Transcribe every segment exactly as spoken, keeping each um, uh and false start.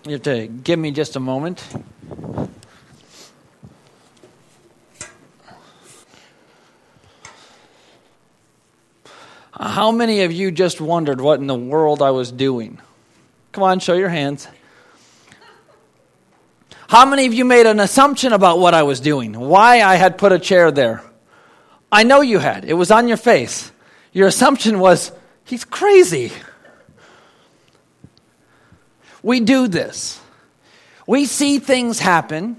You have to give me just a moment. How many of you just wondered what in the world I was doing? Come on, show your hands. How many of you made an assumption about what I was doing? Why I had put a chair there? I know you had. It was on your face. Your assumption was, he's crazy. We do this. We see things happen.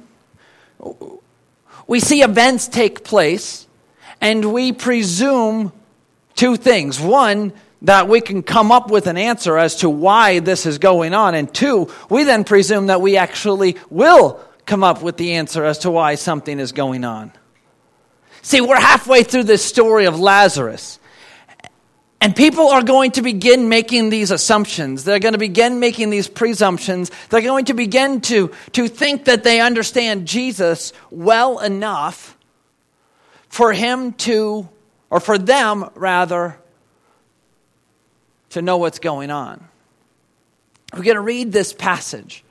We see events take place. And we presume two things. One, that we can come up with an answer as to why this is going on. And two, we then presume that we actually will come up with the answer as to why something is going on. See, we're halfway through this story of Lazarus. And people are going to begin making these assumptions. They're going to begin making these presumptions. They're going to begin to, to think that they understand Jesus well enough for him to, or for them rather, to know what's going on. We're going to read this passage.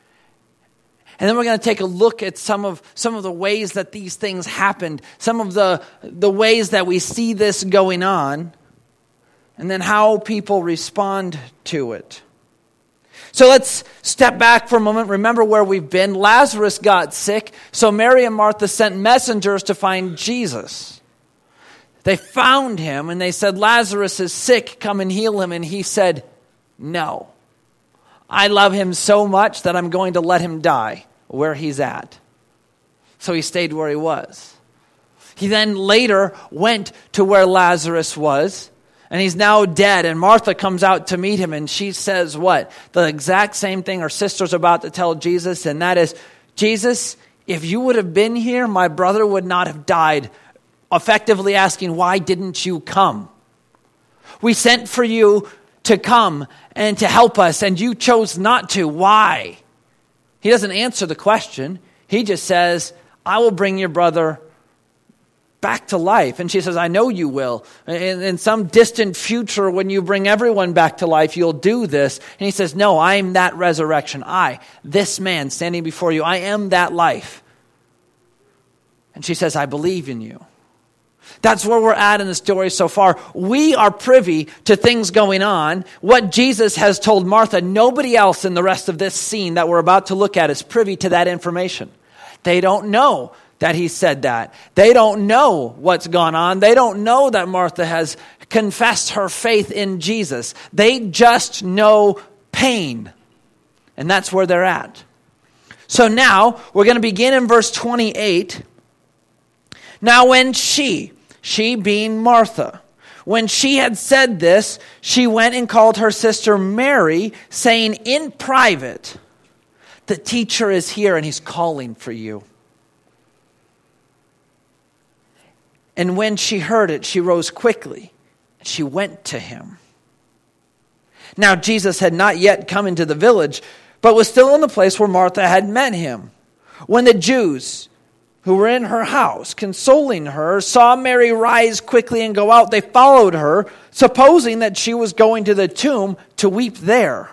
And then we're going to take a look at some of some of the ways that these things happened, some of the, the ways that we see this going on, and then how people respond to it. So let's step back for a moment. Remember where we've been. Lazarus got sick, so Mary and Martha sent messengers to find Jesus. They found him and they said, Lazarus is sick, come and heal him. And he said, no. I love him so much that I'm going to let him die where he's at. So he stayed where he was. He then later went to where Lazarus was, and he's now dead. And Martha comes out to meet him, and she says what? The exact same thing her sister's about to tell Jesus, and that is, Jesus, if you would have been here, my brother would not have died. Effectively asking, why didn't you come? We sent for you to come and to help us, and you chose not to. Why? He doesn't answer the question. He just says, I will bring your brother back to life. And she says, I know you will. In, in some distant future, when you bring everyone back to life, you'll do this. And he says, no, I am that resurrection. I, this man standing before you, I am that life. And she says, I believe in you. That's where we're at in the story so far. We are privy to things going on. What Jesus has told Martha, nobody else in the rest of this scene that we're about to look at is privy to that information. They don't know that he said that. They don't know what's gone on. They don't know that Martha has confessed her faith in Jesus. They just know pain. And that's where they're at. So now, we're going to begin in verse twenty-eight. Now when she, she being Martha, when she had said this, she went and called her sister Mary, saying in private, the teacher is here and he's calling for you. And when she heard it, she rose quickly and she went to him. Now Jesus had not yet come into the village, but was still in the place where Martha had met him. When the Jews who were in her house, consoling her, saw Mary rise quickly and go out, they followed her, supposing that she was going to the tomb to weep there.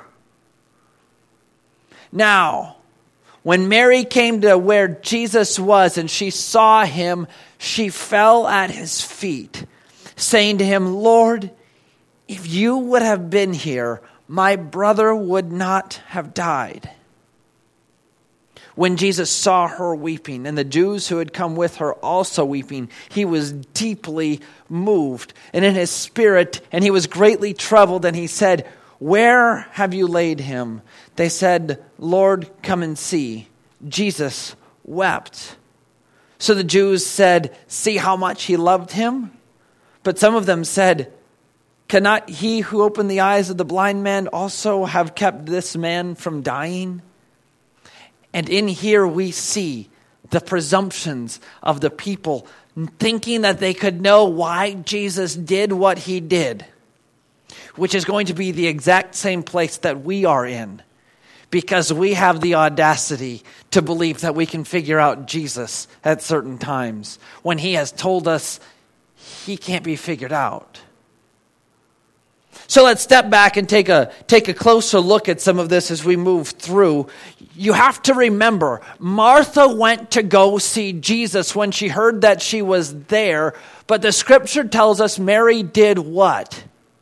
Now, when Mary came to where Jesus was and she saw him, she fell at his feet, saying to him, Lord, if you would have been here, my brother would not have died. When Jesus saw her weeping, and the Jews who had come with her also weeping, he was deeply moved, and in his spirit, and he was greatly troubled, and he said, where have you laid him? They said, Lord, come and see. Jesus wept. So the Jews said, see how much he loved him? But some of them said, cannot he who opened the eyes of the blind man also have kept this man from dying? And in here we see the presumptions of the people thinking that they could know why Jesus did what he did, which is going to be the exact same place that we are in, because we have the audacity to believe that we can figure out Jesus at certain times when he has told us he can't be figured out. So let's step back and take a take a closer look at some of this as we move through. You have to remember, Martha went to go see Jesus when she heard that she was there, but the scripture tells us Mary did what?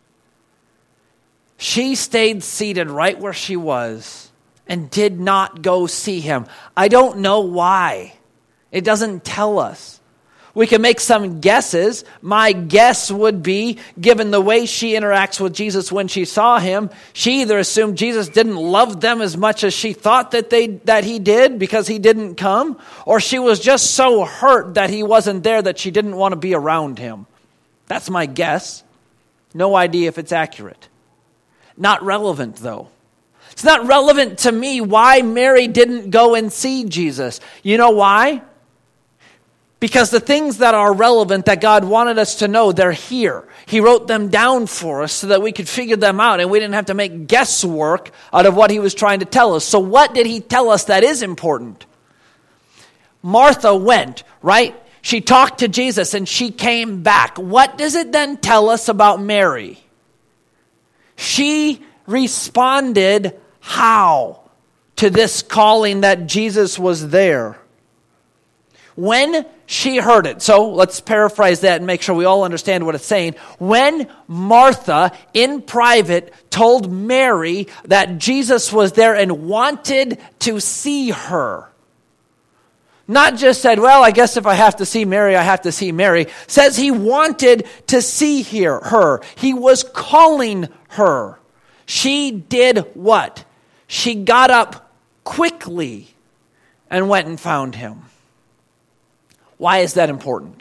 She stayed seated right where she was and did not go see him. I don't know why. It doesn't tell us. We can make some guesses. My guess would be, given the way she interacts with Jesus when she saw him, she either assumed Jesus didn't love them as much as she thought that they that he did because he didn't come, or she was just so hurt that he wasn't there that she didn't want to be around him. That's my guess. No idea if it's accurate. Not relevant, though. It's not relevant to me why Mary didn't go and see Jesus. You know why? Because the things that are relevant that God wanted us to know, they're here. He wrote them down for us so that we could figure them out and we didn't have to make guesswork out of what he was trying to tell us. So what did he tell us that is important? Martha went, right? She talked to Jesus and she came back. What does it then tell us about Mary? She responded how to this calling that Jesus was there? When she heard it, so let's paraphrase that and make sure we all understand what it's saying. When Martha, in private, told Mary that Jesus was there and wanted to see her, not just said, well, I guess if I have to see Mary, I have to see Mary, says he wanted to see her. her. He was calling her. She did what? She got up quickly and went and found him. Why is that important?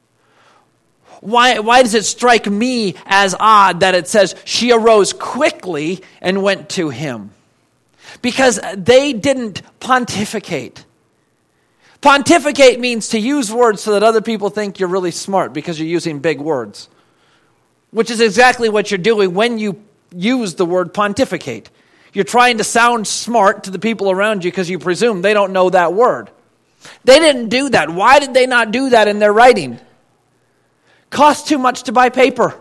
Why, why does it strike me as odd that it says she arose quickly and went to him? Because they didn't pontificate. Pontificate means to use words so that other people think you're really smart because you're using big words. Which is exactly what you're doing when you use the word pontificate. You're trying to sound smart to the people around you because you presume they don't know that word. They didn't do that. Why did they not do that in their writing? Cost too much to buy paper.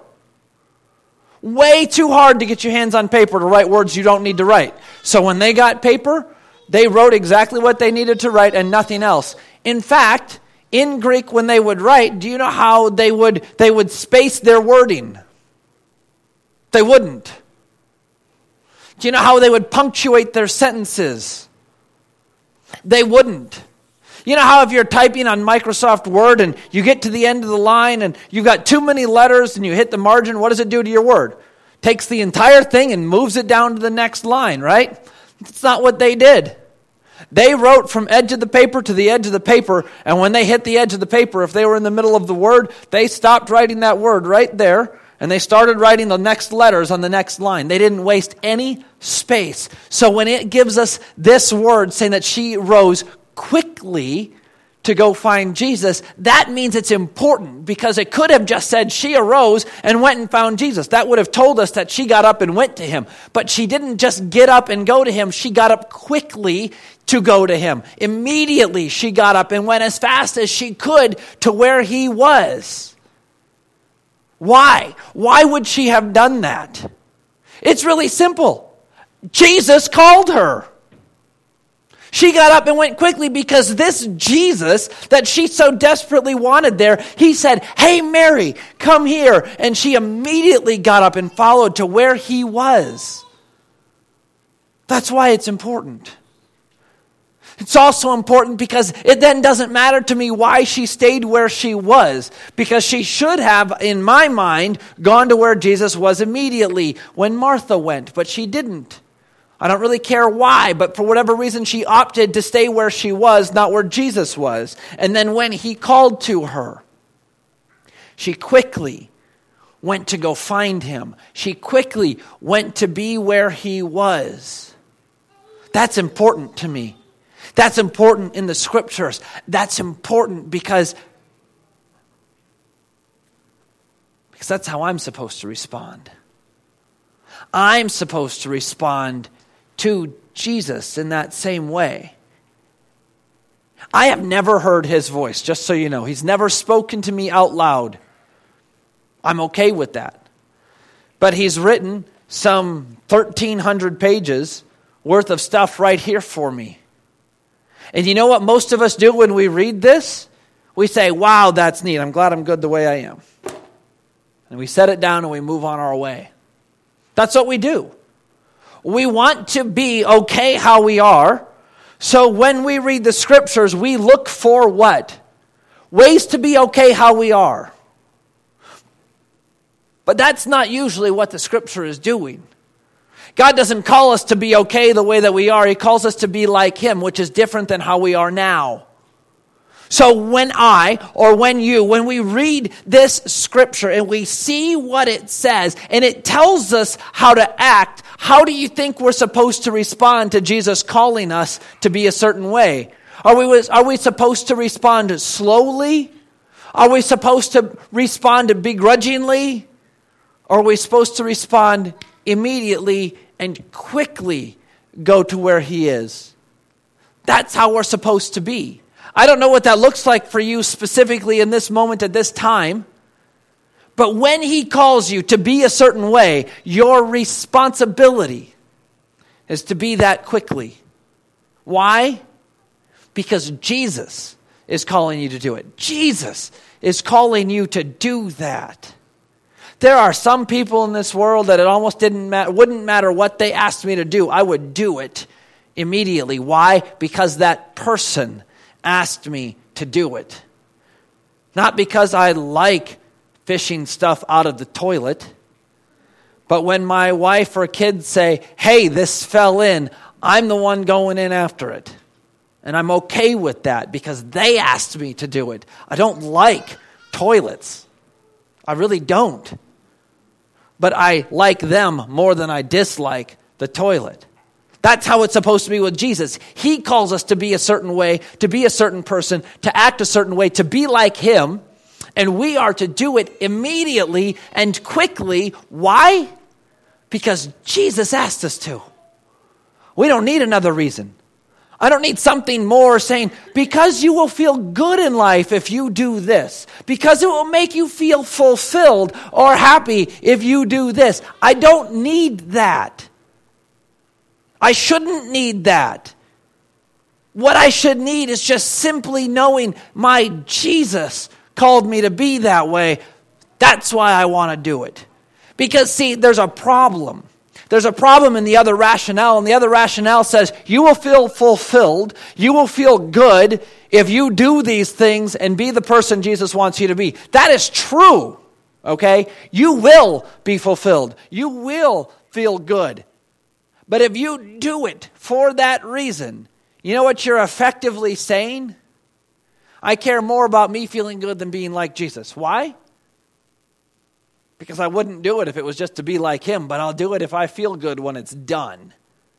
Way too hard to get your hands on paper to write words you don't need to write. So when they got paper, they wrote exactly what they needed to write and nothing else. In fact, in Greek when they would write, do you know how they would they would space their wording? They wouldn't. Do you know how they would punctuate their sentences? They wouldn't. You know how if you're typing on Microsoft Word and you get to the end of the line and you've got too many letters and you hit the margin, what does it do to your word? Takes the entire thing and moves it down to the next line, right? That's not what they did. They wrote from edge of the paper to the edge of the paper, and when they hit the edge of the paper, if they were in the middle of the word, they stopped writing that word right there, and they started writing the next letters on the next line. They didn't waste any space. So when it gives us this word saying that she rose quickly to go find Jesus, that means it's important because it could have just said she arose and went and found Jesus. That would have told us that she got up and went to him. But she didn't just get up and go to him. She got up quickly to go to him. Immediately she got up and went as fast as she could to where he was. Why? Why would she have done that? It's really simple. Jesus called her. She got up and went quickly because this Jesus that she so desperately wanted there, he said, hey, Mary, come here. And she immediately got up and followed to where he was. That's why it's important. It's also important because it then doesn't matter to me why she stayed where she was, because she should have, in my mind, gone to where Jesus was immediately when Martha went, but she didn't. I don't really care why, but for whatever reason, she opted to stay where she was, not where Jesus was. And then when he called to her, she quickly went to go find him. She quickly went to be where he was. That's important to me. That's important in the scriptures. That's important because, because that's how I'm supposed to respond. I'm supposed to respond to Jesus in that same way. I have never heard his voice, just so you know. He's never spoken to me out loud. I'm okay with that. But he's written some thirteen hundred pages worth of stuff right here for me. And you know what most of us do when we read this? We say, wow, that's neat. I'm glad I'm good the way I am. And we set it down and we move on our way. That's what we do. We want to be okay how we are. So when we read the scriptures, we look for what? Ways to be okay how we are. But that's not usually what the scripture is doing. God doesn't call us to be okay the way that we are. He calls us to be like Him, which is different than how we are now. So when I, or when you, when we read this scripture and we see what it says, and it tells us how to act, how do you think we're supposed to respond to Jesus calling us to be a certain way? Are we, are we supposed to respond slowly? Are we supposed to respond begrudgingly? Or are we supposed to respond immediately and quickly go to where He is? That's how we're supposed to be. I don't know what that looks like for you specifically in this moment at this time. But when He calls you to be a certain way, your responsibility is to be that quickly. Why? Because Jesus is calling you to do it. Jesus is calling you to do that. There are some people in this world that it almost didn't matter, wouldn't matter what they asked me to do. I would do it immediately. Why? Because that person asked me to do it. Not because I like fishing stuff out of the toilet, but when my wife or kids say, hey, this fell in, I'm the one going in after it. And I'm okay with that because they asked me to do it. I don't like toilets. I really don't. But I like them more than I dislike the toilet. That's how it's supposed to be with Jesus. He calls us to be a certain way, to be a certain person, to act a certain way, to be like Him. And we are to do it immediately and quickly. Why? Because Jesus asked us to. We don't need another reason. I don't need something more saying, because you will feel good in life if you do this. Because it will make you feel fulfilled or happy if you do this. I don't need that. I shouldn't need that. What I should need is just simply knowing my Jesus called me to be that way. That's why I want to do it. Because, see, there's a problem. There's a problem in the other rationale, and the other rationale says you will feel fulfilled, you will feel good if you do these things and be the person Jesus wants you to be. That is true, okay? You will be fulfilled. You will feel good. But if you do it for that reason, you know what you're effectively saying? I care more about me feeling good than being like Jesus. Why? Because I wouldn't do it if it was just to be like Him, but I'll do it if I feel good when it's done.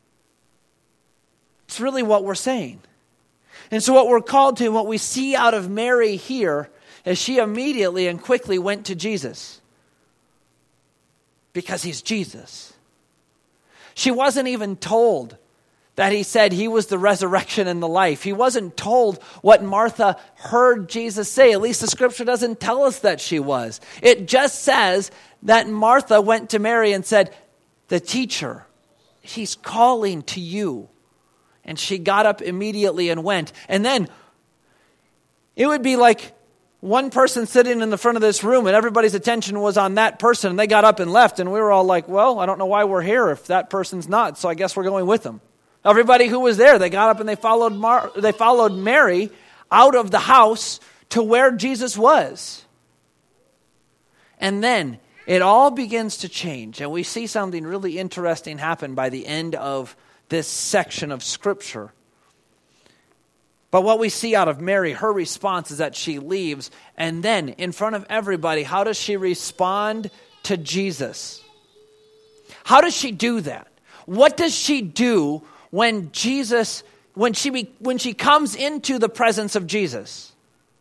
It's really what we're saying. And so what we're called to, and what we see out of Mary here, is she immediately and quickly went to Jesus. Because He's Jesus. She wasn't even told that He said He was the resurrection and the life. He wasn't told what Martha heard Jesus say. At least the scripture doesn't tell us that she was. It just says that Martha went to Mary and said, the teacher, He's calling to you. And she got up immediately and went. And then it would be like one person sitting in the front of this room and everybody's attention was on that person and they got up and left and we were all like, well, I don't know why we're here if that person's not, so I guess we're going with them. Everybody who was there, they got up and they followed Mar- they followed Mary out of the house to where Jesus was. And then it all begins to change, and we see something really interesting happen by the end of this section of Scripture. But what we see out of Mary, her response is that she leaves, and then in front of everybody, how does she respond to Jesus? How does she do that? What does she do when Jesus, when she be, when she comes into the presence of Jesus?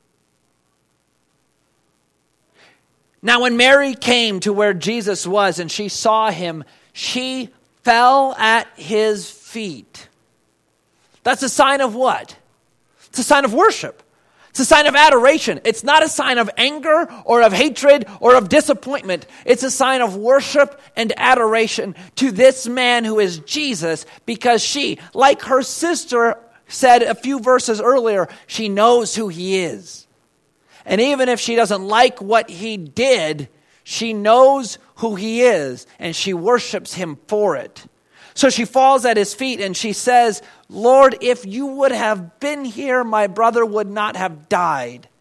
Now, when Mary came to where Jesus was and she saw Him, she fell at His feet. That's a sign of what? It's a sign of worship. It's a sign of adoration. It's not a sign of anger or of hatred or of disappointment. It's a sign of worship and adoration to this man who is Jesus, because she, like her sister said a few verses earlier, she knows who he is. And even if she doesn't like what he did, she knows who he is and she worships him for it. So she falls at his feet and she says, Lord, if you would have been here, my brother would not have died.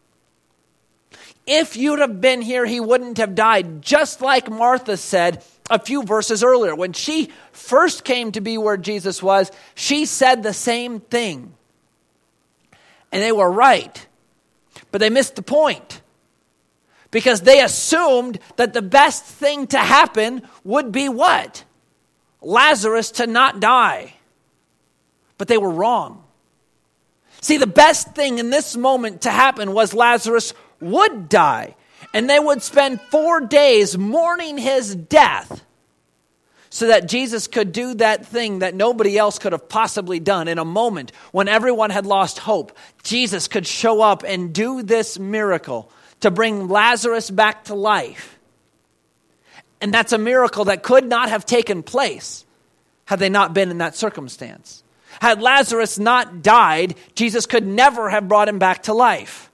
If you'd have been here, he wouldn't have died. Just like Martha said a few verses earlier. When she first came to be where Jesus was, she said the same thing. And they were right. But they missed the point. Because they assumed that the best thing to happen would be what? Lazarus to not die. But they were wrong. See, the best thing in this moment to happen was Lazarus would die. And they would spend four days mourning his death so that Jesus could do that thing that nobody else could have possibly done. In a moment when everyone had lost hope, Jesus could show up and do this miracle to bring Lazarus back to life. And that's a miracle that could not have taken place had they not been in that circumstance. Had Lazarus not died, Jesus could never have brought him back to life.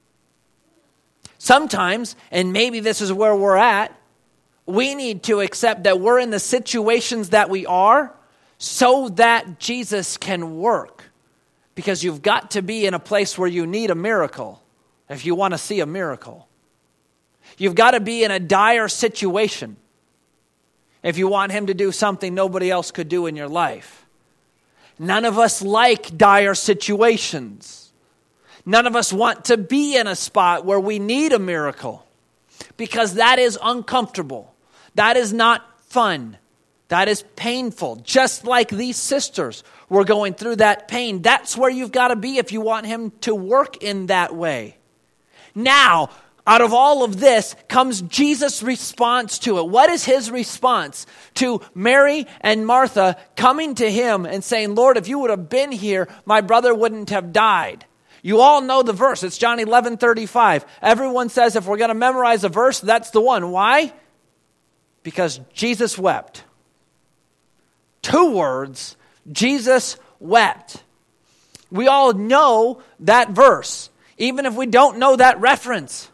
Sometimes, and maybe this is where we're at, we need to accept that we're in the situations that we are so that Jesus can work. Because you've got to be in a place where you need a miracle if you want to see a miracle. You've got to be in a dire situation if you want him to do something nobody else could do in your life. None of us like dire situations. None of us want to be in a spot where we need a miracle, because that is uncomfortable. That is not fun. That is painful. Just like these sisters were going through that pain. That's where you've got to be if you want him to work in that way. Now, out of all of this comes Jesus' response to it. What is his response to Mary and Martha coming to him and saying, Lord, if you would have been here, my brother wouldn't have died? You all know the verse. It's John eleven thirty-five. Everyone says if we're going to memorize a verse, that's the one. Why? Because Jesus wept. Two words, Jesus wept. We all know that verse, even if we don't know that reference.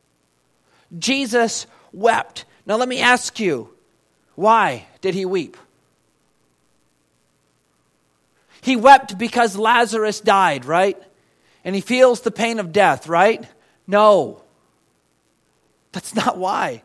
Jesus wept. Now let me ask you, why did he weep? He wept because Lazarus died, right? And he feels the pain of death, right? No. That's not why.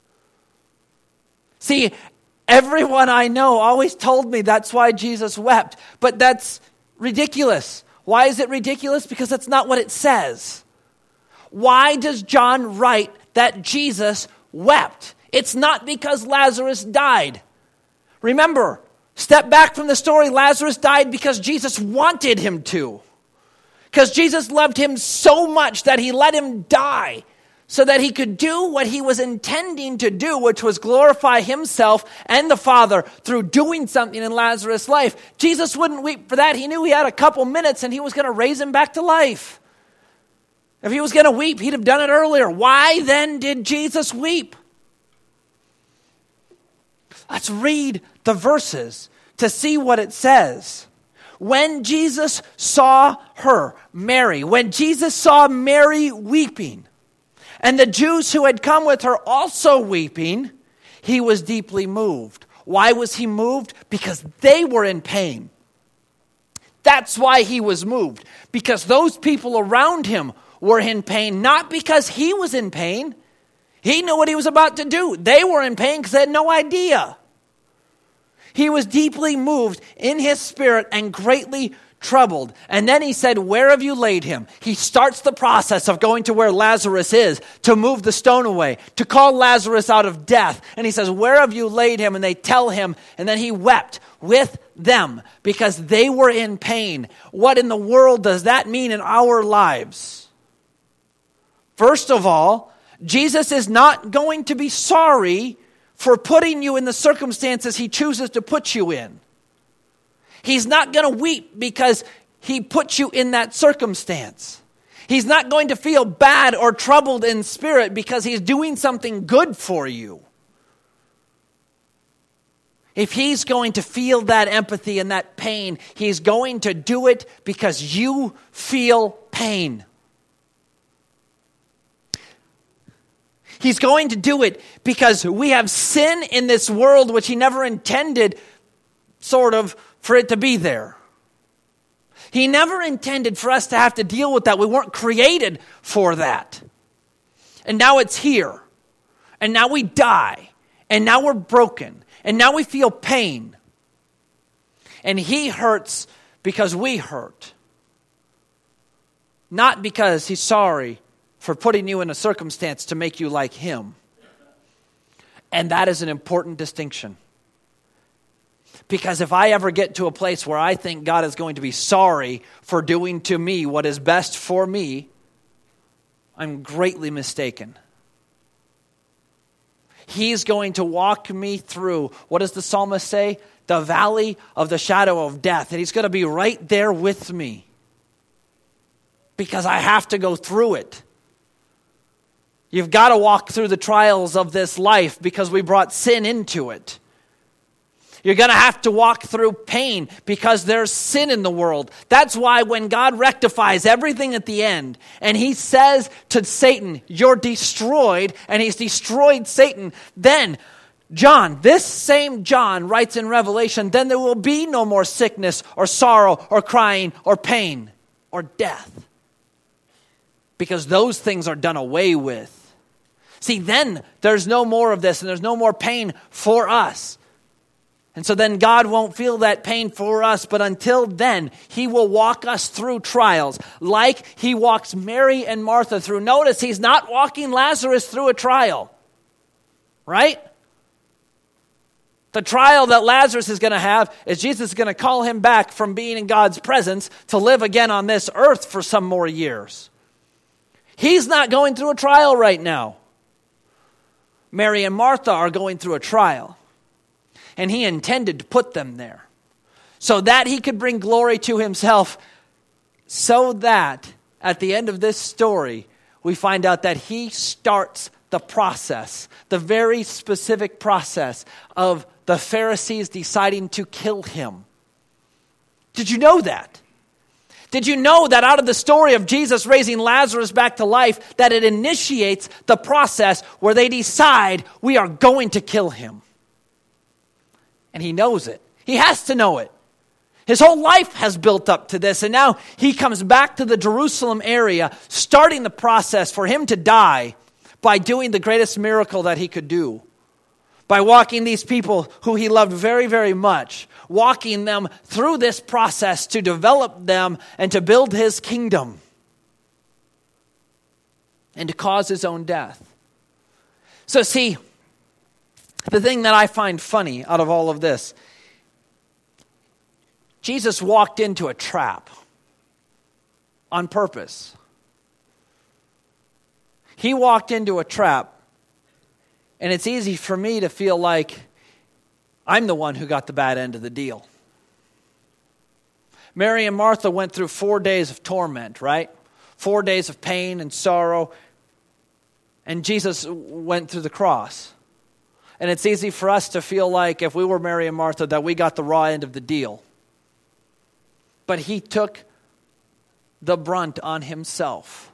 See, everyone I know always told me that's why Jesus wept. But that's ridiculous. Why is it ridiculous? Because that's not what it says. Why does John write that Jesus wept? It's not because Lazarus died. Remember, step back from the story. Lazarus died because Jesus wanted him to. Because Jesus loved him so much that he let him die so that he could do what he was intending to do, which was glorify himself and the Father through doing something in Lazarus' life. Jesus wouldn't weep for that. He knew he had a couple minutes and he was going to raise him back to life. If he was going to weep, he'd have done it earlier. Why then did Jesus weep? Let's read the verses to see what it says. When Jesus saw her, Mary, when Jesus saw Mary weeping, and the Jews who had come with her also weeping, he was deeply moved. Why was he moved? Because they were in pain. That's why he was moved. Because those people around him were in pain, not because he was in pain. He knew what he was about to do. They were in pain because they had no idea. He was deeply moved in his spirit and greatly troubled. And then he said, where have you laid him? He starts the process of going to where Lazarus is to move the stone away, to call Lazarus out of death. And he says, where have you laid him? And they tell him, and then he wept with them because they were in pain. What in the world does that mean in our lives? First of all, Jesus is not going to be sorry for putting you in the circumstances he chooses to put you in. He's not going to weep because he put you in that circumstance. He's not going to feel bad or troubled in spirit because he's doing something good for you. If he's going to feel that empathy and that pain, he's going to do it because you feel pain. He's going to do it because we have sin in this world which he never intended, sort of, for it to be there. He never intended for us to have to deal with that. We weren't created for that. And now it's here. And now we die. And now we're broken. And now we feel pain. And he hurts because we hurt. Not because he's sorry for putting you in a circumstance to make you like him. And that is an important distinction. Because if I ever get to a place where I think God is going to be sorry for doing to me what is best for me, I'm greatly mistaken. He's going to walk me through, what does the psalmist say? The valley of the shadow of death. And he's going to be right there with me. Because I have to go through it. You've got to walk through the trials of this life because we brought sin into it. You're going to have to walk through pain because there's sin in the world. That's why when God rectifies everything at the end and he says to Satan, you're destroyed, and he's destroyed Satan, then John, this same John writes in Revelation, then there will be no more sickness or sorrow or crying or pain or death. Because those things are done away with. See, then there's no more of this and there's no more pain for us. And so then God won't feel that pain for us, but until then, he will walk us through trials like he walks Mary and Martha through. Notice he's not walking Lazarus through a trial, right? The trial that Lazarus is going to have is Jesus is going to call him back from being in God's presence to live again on this earth for some more years. He's not going through a trial right now. Mary and Martha are going through a trial. And he intended to put them there so that he could bring glory to himself, so that at the end of this story, we find out that he starts the process, the very specific process of the Pharisees deciding to kill him. Did you know that? Did you know that out of the story of Jesus raising Lazarus back to life, that it initiates the process where they decide we are going to kill him? And he knows it. He has to know it. His whole life has built up to this. And now he comes back to the Jerusalem area, starting the process for him to die by doing the greatest miracle that he could do. By walking these people who he loved very, very much, walking them through this process to develop them and to build his kingdom. And to cause his own death. So see, the thing that I find funny out of all of this, Jesus walked into a trap on purpose. He walked into a trap, and it's easy for me to feel like I'm the one who got the bad end of the deal. Mary and Martha went through four days of torment, right? Four days of pain and sorrow, and Jesus went through the cross. And it's easy for us to feel like if we were Mary and Martha that we got the raw end of the deal. But he took the brunt on himself.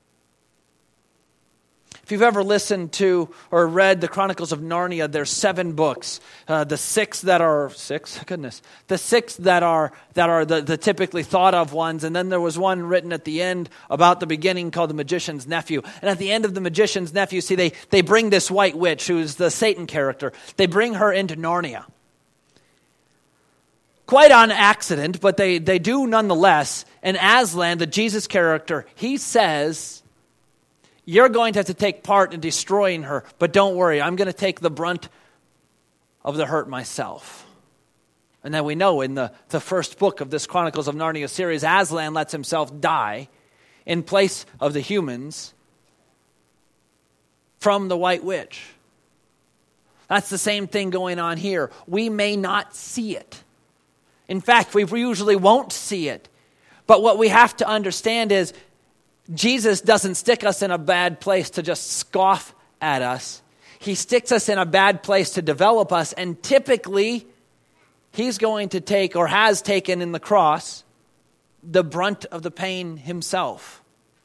If you've ever listened to or read the Chronicles of Narnia, there's seven books. Uh, the six that are six, goodness, the six that are that are the, the typically thought of ones, and then there was one written at the end about the beginning called The Magician's Nephew. And at the end of The Magician's Nephew, see, they they bring this white witch who's the Satan character. They bring her into Narnia, quite on accident, but they they do nonetheless. And Aslan, the Jesus character, he says, you're going to have to take part in destroying her, but don't worry, I'm going to take the brunt of the hurt myself. And then we know in the, the first book of this Chronicles of Narnia series, Aslan lets himself die in place of the humans from the White Witch. That's the same thing going on here. We may not see it. In fact, we usually won't see it. But what we have to understand is Jesus doesn't stick us in a bad place to just scoff at us. He sticks us in a bad place to develop us, and typically he's going to take, or has taken in the cross, the brunt of the pain himself.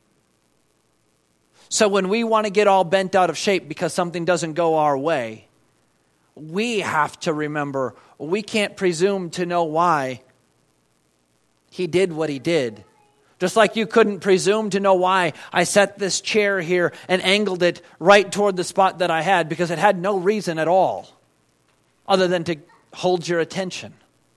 So when we want to get all bent out of shape because something doesn't go our way, we have to remember we can't presume to know why he did what he did. Just like you couldn't presume to know why I set this chair here and angled it right toward the spot that I had, because it had no reason at all other than to hold your attention.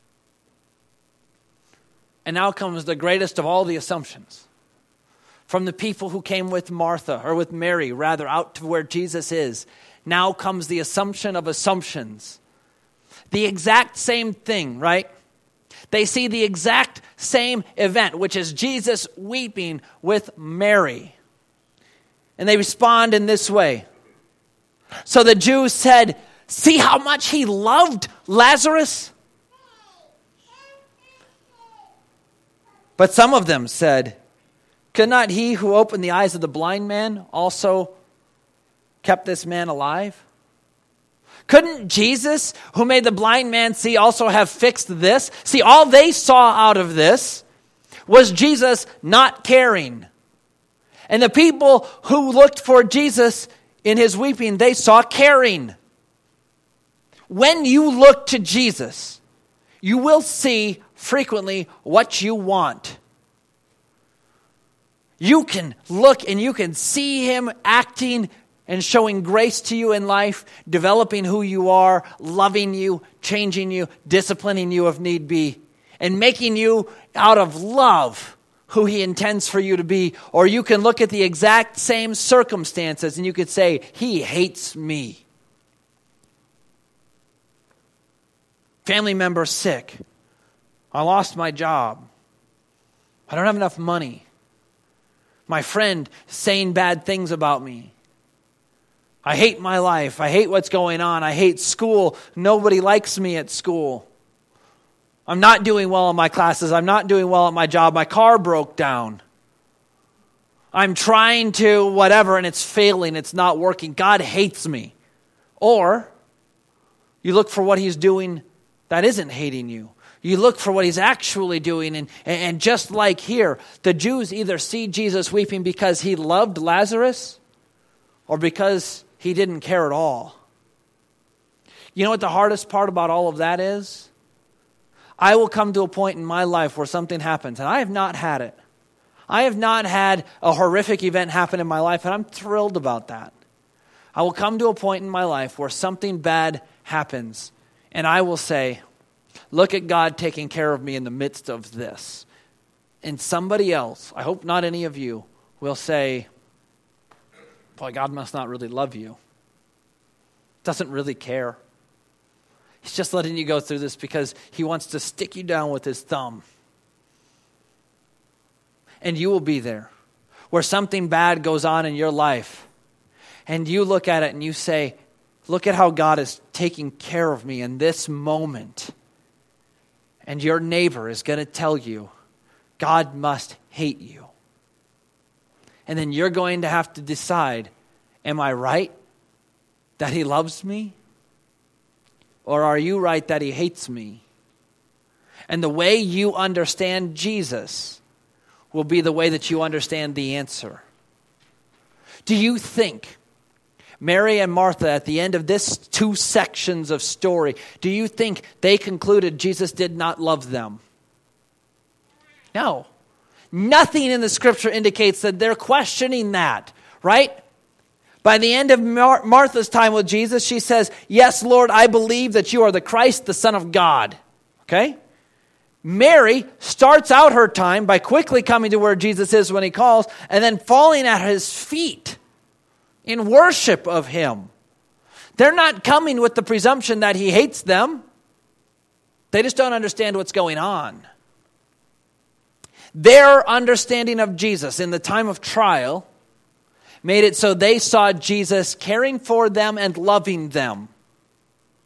And now comes the greatest of all the assumptions. From the people who came with Martha, or with Mary, rather, out to where Jesus is, now comes the assumption of assumptions. The exact same thing, right? They see the exact same event, which is Jesus weeping with Mary. And they respond in this way. So the Jews said, "See how much he loved Lazarus?" But some of them said, "Could not he who opened the eyes of the blind man also kept this man alive? Couldn't Jesus, who made the blind man see, also have fixed this?" See, all they saw out of this was Jesus not caring. And the people who looked for Jesus in his weeping, they saw caring. When you look to Jesus, you will see frequently what you want. You can look and you can see him acting and showing grace to you in life, developing who you are, loving you, changing you, disciplining you if need be, and making you out of love who he intends for you to be. Or you can look at the exact same circumstances and you could say, he hates me. Family member sick. I lost my job. I don't have enough money. My friend saying bad things about me. I hate my life. I hate what's going on. I hate school. Nobody likes me at school. I'm not doing well in my classes. I'm not doing well at my job. My car broke down. I'm trying to whatever and it's failing. It's not working. God hates me. Or you look for what he's doing that isn't hating you. You look for what he's actually doing. And, and just like here, the Jews either see Jesus weeping because he loved Lazarus or because he didn't care at all. You know what the hardest part about all of that is? I will come to a point in my life where something happens, and I have not had it. I have not had a horrific event happen in my life, and I'm thrilled about that. I will come to a point in my life where something bad happens, and I will say, look at God taking care of me in the midst of this. And somebody else, I hope not any of you, will say, boy, God must not really love you. Doesn't really care. He's just letting you go through this because he wants to stick you down with his thumb. And you will be there where something bad goes on in your life. And you look at it and you say, look at how God is taking care of me in this moment. And your neighbor is going to tell you, God must hate you. And then you're going to have to decide, am I right that he loves me? Or are you right that he hates me? And the way you understand Jesus will be the way that you understand the answer. Do you think Mary and Martha, at the end of this two sections of story, do you think they concluded Jesus did not love them? No. Nothing in the scripture indicates that they're questioning that, right? By the end of Mar- Martha's time with Jesus, she says, yes, Lord, I believe that you are the Christ, the Son of God. Okay? Mary starts out her time by quickly coming to where Jesus is when he calls, and then falling at his feet in worship of him. They're not coming with the presumption that he hates them. They just don't understand what's going on. Their understanding of Jesus in the time of trial made it so they saw Jesus caring for them and loving them.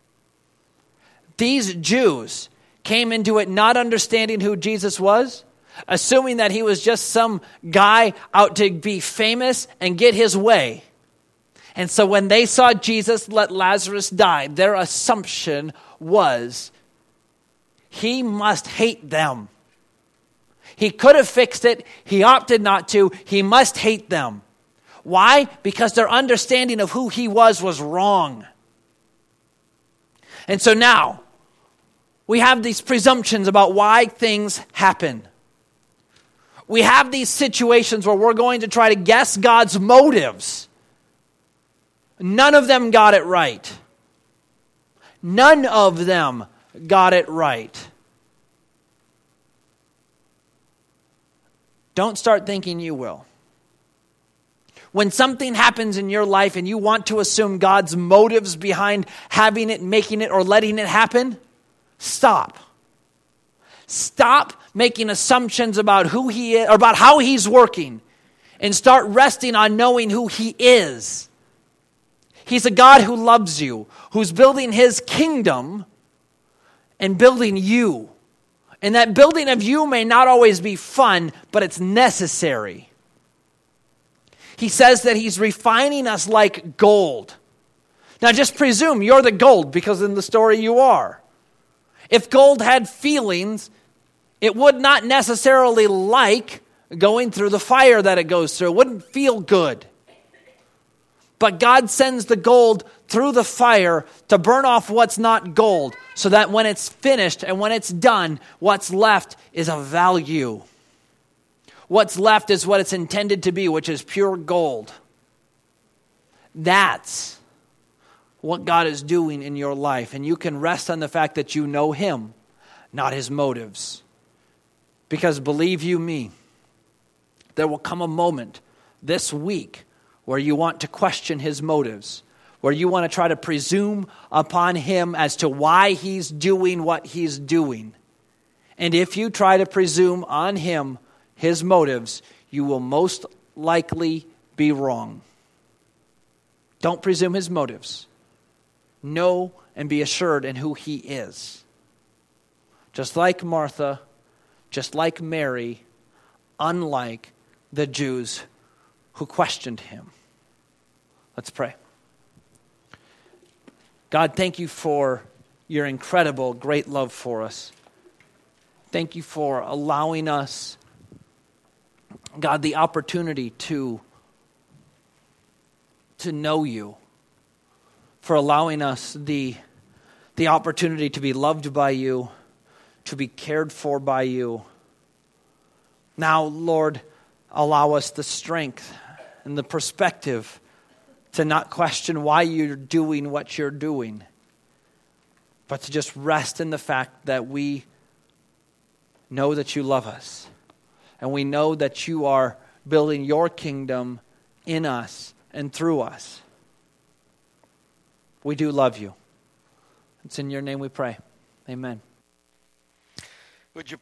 These Jews came into it not understanding who Jesus was, assuming that he was just some guy out to be famous and get his way. And so when they saw Jesus let Lazarus die, their assumption was he must hate them. He could have fixed it. He opted not to. He must hate them. Why? Because their understanding of who he was was wrong. And so now, we have these presumptions about why things happen. We have these situations where we're going to try to guess God's motives. None of them got it right. None of them got it right. Don't start thinking you will. When something happens in your life and you want to assume God's motives behind having it, making it, or letting it happen, stop. Stop making assumptions about who he is, or about how he's working, and start resting on knowing who he is. He's a God who loves you, who's building his kingdom and building you. And that building of you may not always be fun, but it's necessary. He says that he's refining us like gold. Now just presume you're the gold, because in the story you are. If gold had feelings, it would not necessarily like going through the fire that it goes through. It wouldn't feel good. But God sends the gold through the fire to burn off what's not gold, so that when it's finished and when it's done, what's left is of value. What's left is what it's intended to be, which is pure gold. That's what God is doing in your life. And you can rest on the fact that you know him, not his motives. Because believe you me, there will come a moment this week where you want to question his motives, where you want to try to presume upon him as to why he's doing what he's doing. And if you try to presume on him, his motives, you will most likely be wrong. Don't presume his motives. Know and be assured in who he is. Just like Martha, just like Mary, unlike the Jews who questioned him. Let's pray. God, thank you for your incredible, great love for us. Thank you for allowing us, God, the opportunity to, to know you. For allowing us the, the opportunity to be loved by you, to be cared for by you. Now, Lord, allow us the strength and the perspective to not question why you're doing what you're doing, but to just rest in the fact that we know that you love us, and we know that you are building your kingdom in us and through us. We do love you. It's in your name we pray. Amen. Would you